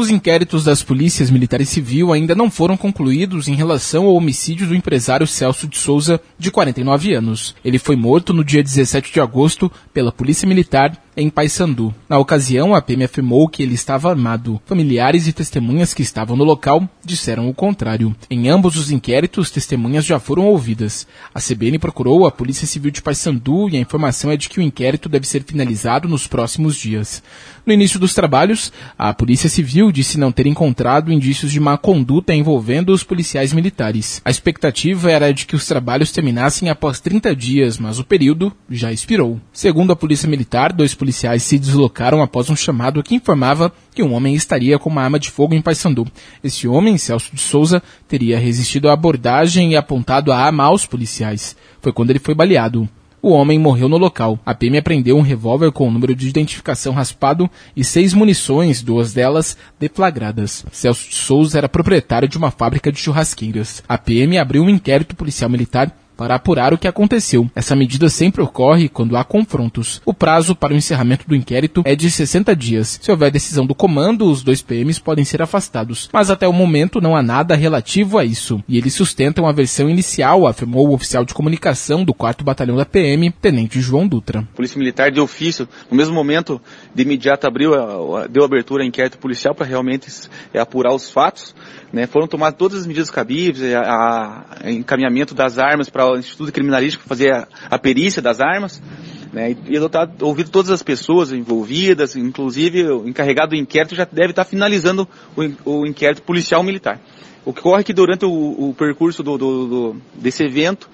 Os inquéritos das polícias militar e civil ainda não foram concluídos em relação ao homicídio do empresário Celso de Souza, de 49 anos. Ele foi morto no dia 17 de agosto pela Polícia Militar em Paysandu. Na ocasião, a PM afirmou que ele estava armado. Familiares e testemunhas que estavam no local disseram o contrário. Em ambos os inquéritos, testemunhas já foram ouvidas. A CBN procurou a Polícia Civil de Paysandu e a informação é de que o inquérito deve ser finalizado nos próximos dias. No início dos trabalhos, a Polícia Civil disse não ter encontrado indícios de má conduta envolvendo os policiais militares. A expectativa era de que os trabalhos terminassem após 30 dias, mas o período já expirou. Segundo a Polícia Militar, 2 policiais se deslocaram após um chamado que informava que um homem estaria com uma arma de fogo em Paysandu. Esse homem, Celso de Souza, teria resistido à abordagem e apontado a arma aos policiais. Foi quando ele foi baleado. O homem morreu no local. A PM apreendeu um revólver com o número de identificação raspado e 6 munições, 2 delas deflagradas. Celso de Souza era proprietário de uma fábrica de churrasqueiras. A PM abriu um inquérito policial militar para apurar o que aconteceu. Essa medida sempre ocorre quando há confrontos. O prazo para o encerramento do inquérito é de 60 dias. Se houver decisão do comando, os 2 PMs podem ser afastados. Mas até o momento não há nada relativo a isso. E eles sustentam a versão inicial, afirmou o oficial de comunicação do 4º Batalhão da PM, Tenente João Dutra. A Polícia Militar de ofício, no mesmo momento, de imediato deu abertura ao inquérito policial para realmente apurar os fatos. Foram tomadas todas as medidas cabíveis, encaminhamento das armas para o Instituto Criminalístico fazer a perícia das armas, e ouvido todas as pessoas envolvidas, inclusive o encarregado do inquérito já deve estar finalizando o inquérito policial militar. O que ocorre é que durante o percurso desse evento,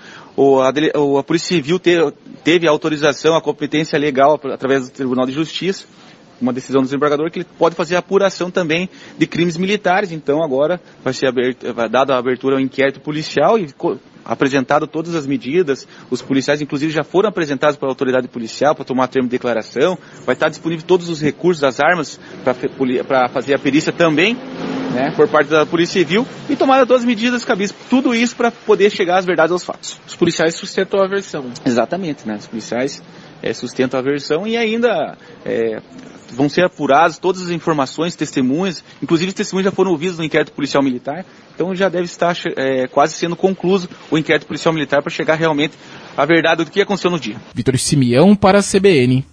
a Polícia Civil teve a autorização, a competência legal através do Tribunal de Justiça, uma decisão do desembargador que ele pode fazer a apuração também de crimes militares. Então agora vai ser dada a abertura ao inquérito policial e apresentado todas as medidas. Os policiais inclusive já foram apresentados pela autoridade policial para tomar termo de declaração. Vai estar disponível todos os recursos das armas para fazer a perícia também, por parte da Polícia Civil, e tomada todas as medidas cabíveis. Tudo isso para poder chegar às verdades aos fatos. Os policiais sustentam a versão. Exatamente, os policiais sustentam a versão e ainda vão ser apuradas todas as informações, testemunhas, inclusive os testemunhas já foram ouvidos no inquérito policial militar, então já deve estar quase sendo concluído o inquérito policial militar para chegar realmente à verdade do que aconteceu no dia. Vitor Simeão para a CBN.